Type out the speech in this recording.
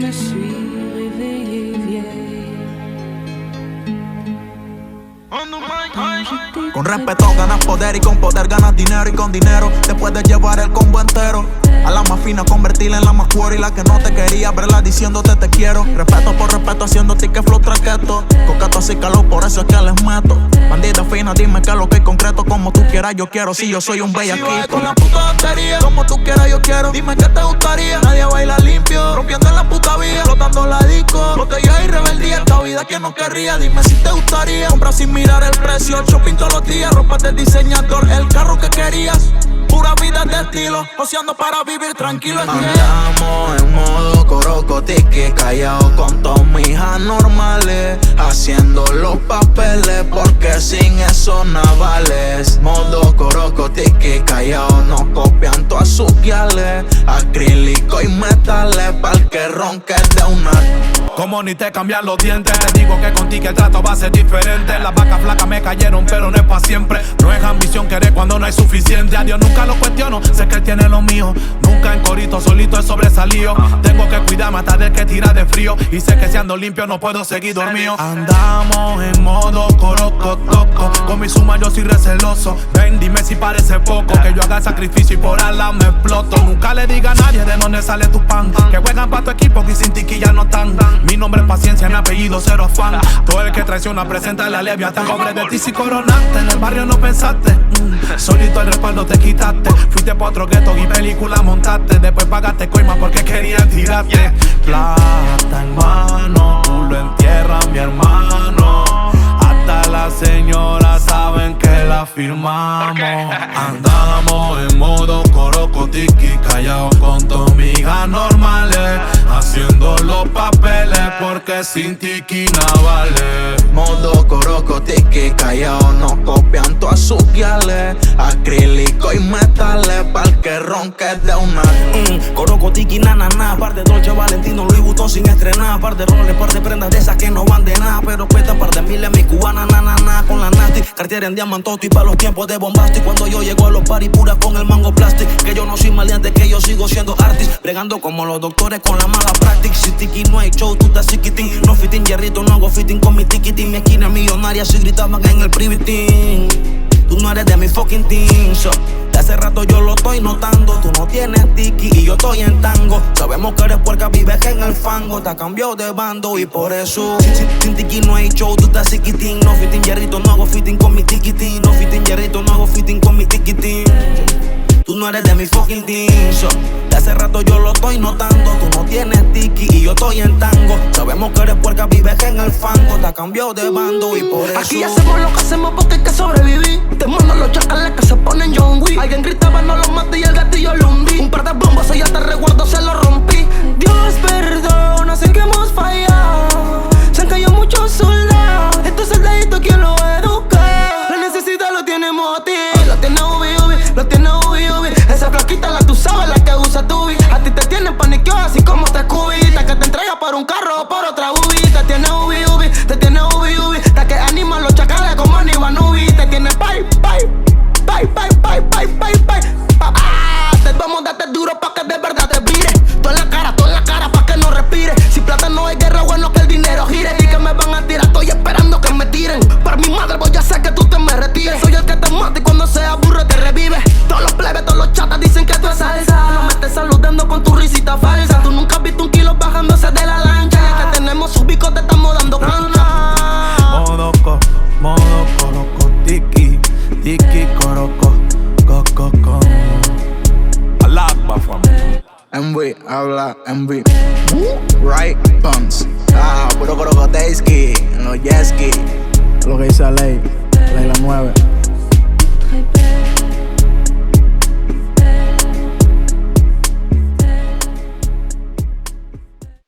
me suis réveillée vieille. Con respeto ganas poder y con poder ganas dinero, y con dinero te puedes llevar el combo entero. A la más fina convertirla en la más cuero, y la que no te quería verla diciéndote te quiero. Respeto por respeto haciendo ticket flow traqueto. Coqueto así calor, por eso es que les meto. Bandida fina, dime que es lo que es concreto. Como tú quieras yo quiero, si yo soy un bellaquito. Con la puta batería, como tú quieras yo quiero. Dime qué te gustaría, nadie baila limpio. Rompiendo en la puta vía, explotando la disco. Botella y rebeldía, esta vida que no querría. Dime si te gustaría, compra sin mirar el precio. Shopping todos los días, ropa del diseñador. El carro que querías, pura vida de estilo, oceando para vivir tranquilo. Andamos en modo coroco, tiki, callado con todos mis anormales, haciendo los papeles porque sin eso nada vales. Modo coroco, tiki, callado, nos copian todas sus guiales. Acrílico y metales pa'l que ronque de una. Como ni te cambian los dientes, te digo que contigo el trato va a ser diferente. Las vacas flacas me cayeron, pero no es pa' siempre. No es ambición querer cuando no hay suficiente. A Dios nunca lo cuestiono, sé que él tiene lo mío. Nunca en corito, solito es sobresalido. Tengo que cuidarme hasta del que tira de frío. Y sé que si ando limpio no puedo seguir dormido. Andamos en modo coroco, toco. Con mi suma yo soy receloso. Ven, dime si parece poco que yo haga el sacrificio y por ala me exploto. Nunca le diga a nadie de dónde sale tu pan. Que juegan pa' tu equipo que sin tiqui ya no están. Mi nombre es paciencia, mi apellido cero afán. Todo el que traiciona presenta la levia. Tan pobre de ti si coronaste, en el barrio no pensaste. Solito el respaldo te quitaste. Fuiste pa' otro gueto y película montaste. Después pagaste coima porque querías tirarte. Plata en mano, tú lo entierras mi hermano. Hasta las señoras saben que la firmamos. Andamos en modo coroco, tiki, callado con tus migas normales, haciendo los papeles porque sin tiki nada vale. Modo coroco, tiki, callado, nos copian todas sus guiales. Acrílico y metales pa'l que ronque de una. Coroco, tiki, na, par de Dolce, Valentino, Louis Vuitton sin estrenar. Par de roles, par de prendas de esas que no van de nada, pero cuestan par de miles mi cubana, con la nasty. Cartier en diamantoto y pa' los tiempos de bombastic. Cuando yo llego a los party pura con el mango plastic. Que yo no soy maleante, que yo sigo siendo artist. Bregando como los doctores con la mala práctica. Si tiki no hay show, tú estás chiquitín. No fitting hierrito, no hago fitting con mi tiquitín. Mi esquina millonaria si gritaban en el privitín. Tú no eres de mi fucking team, so. De hace rato yo lo estoy notando. Tú no tienes tiki y yo estoy en tango. Sabemos que eres puerca, vives en el fango. Te has cambiado de bando y por eso sin tiki no hay show, tú estás chiquitín. No fitting hierrito, no hago fitting con mi tiquitín. No fitting hierrito, no hago fitting con mi tiquitín. Tú no eres de mi fucking team, so. De hace rato yo lo estoy notando. Tú no tienes tiki y yo estoy en tango. Sabemos que eres puerca, vives en el fango. Te has cambiado de bando y por eso aquí hacemos lo que hacemos porque hay que sobrevivir. Te mando los chacales que se ponen John Wick. Alguien gritaba no lo maté y el gatillo lo hundí. Un par de bombas y ya te recuerdo se lo rompí. Dios perdona, sé que hemos fallado. Se han caído muchos soldados. Estos soldaditos ¿quién lo educa? La necesidad lo tiene Moti. Lo tiene Ubi, lo tiene Ubi. Esa flaquita la tú sabes, la que usa tu vi. A ti te tienen paniqueado así como te cubita. Que te entrega por un carro o por otra Ubi. Te tiene Ubi, te tiene Ubi. La que anima los chacales como Aníbal Nubi. Te tiene bye. Te vamos a darte duro pa' que de verdad te vire. Toda en la cara pa' que no respire. Si plata no hay guerra, bueno que el dinero gire. Y que me van a tirar, estoy esperando que me tiren. Para mi madre voy a hacer que tú te me retires. Soy el que te mata y cuando se aburre te revive. Todos los plebes, todos los chatas dicen que tú es salsa. No me estés saludando con tu risita falsa. Tú nunca has visto un kilo bajándose de la lancha. Y el que tenemos sus bicos te estamos dando cancha. Modo coroco, tiki, coroco, co. Alagba, fam. MV, habla MV. Right bumps. Puro corocoteski, en los jet ski. Lo que dice la ley la mueve.